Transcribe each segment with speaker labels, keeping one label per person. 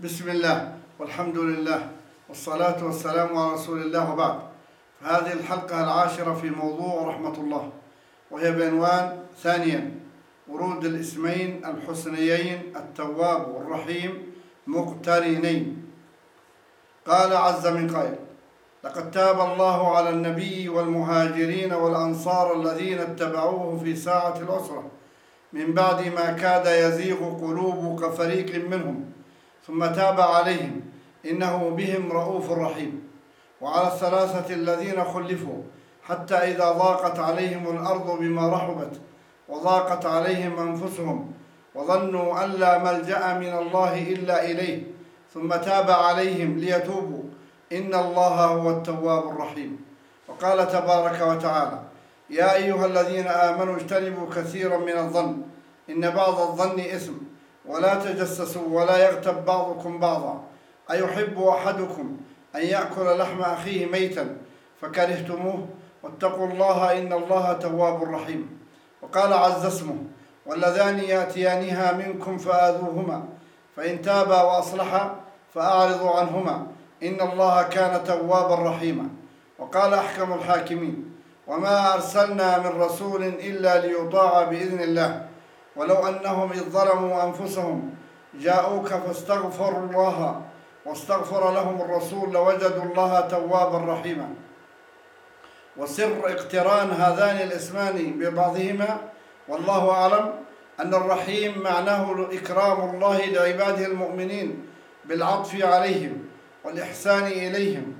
Speaker 1: بسم الله والحمد لله والصلاة والسلام على رسول الله وبعد. هذه الحلقة العاشرة في موضوع رحمة الله، وهي بعنوان ثانيا: ورود الاسمين الحسنيين التواب والرحيم مقترنين. قال عز من قائل: لقد تاب الله على النبي والمهاجرين والأنصار الذين اتبعوه في ساعة العسرة من بعد ما كاد يزيغ قلوب فريق منهم ثم تاب عليهم إنه بهم رؤوف رحيم. وعلى الثلاثة الذين خلفوا حتى إذا ضاقت عليهم الأرض بما رحبت وضاقت عليهم أنفسهم وظنوا أن لا ملجأ من الله إلا إليه ثم تاب عليهم ليتوبوا إن الله هو التواب الرحيم. وقال تبارك وتعالى: يا أيها الذين آمنوا اجتنبوا كثيرا من الظن إن بعض الظن إثم ولا تجسسوا ولا يغتب بعضكم بعضا أيحب أحدكم أن يأكل لحم أخيه ميتا فكرهتموه واتقوا الله إن الله تواب رحيم. وقال عز اسمه: واللذان يأتيانها منكم فآذوهما فإن تابا وأصلحا فأعرضوا عنهما إن الله كان توابا رحيما. وقال أحكم الحاكمين: وما أرسلنا من رسول إلا ليطاع بإذن الله ولو أنهم إذ ظلموا أنفسهم جاءوك فاستغفروا الله واستغفر لهم الرسول لوجدوا الله توابا رحيما. وسر اقتران هذان الاسمان ببعضهما والله أعلم أن الرحيم معناه إكرام الله لعباده المؤمنين بالعطف عليهم والإحسان إليهم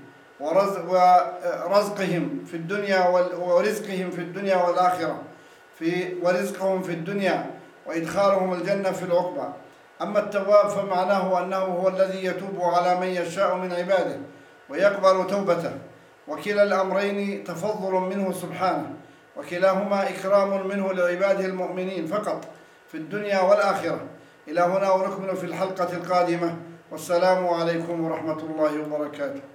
Speaker 1: ورزقهم في الدنيا ورزقهم في الدنيا والآخرة ورزقهم في الدنيا وإدخالهم الجنة في العقبى. أما التواب فمعناه أنه هو الذي يتوب على من يشاء من عباده ويقبل توبته، وكلا الأمرين تفضل منه سبحانه، وكلاهما إكرام منه لعباده المؤمنين فقط في الدنيا والآخرة. إلى هنا ونكمل في الحلقة القادمة، والسلام عليكم ورحمة الله وبركاته.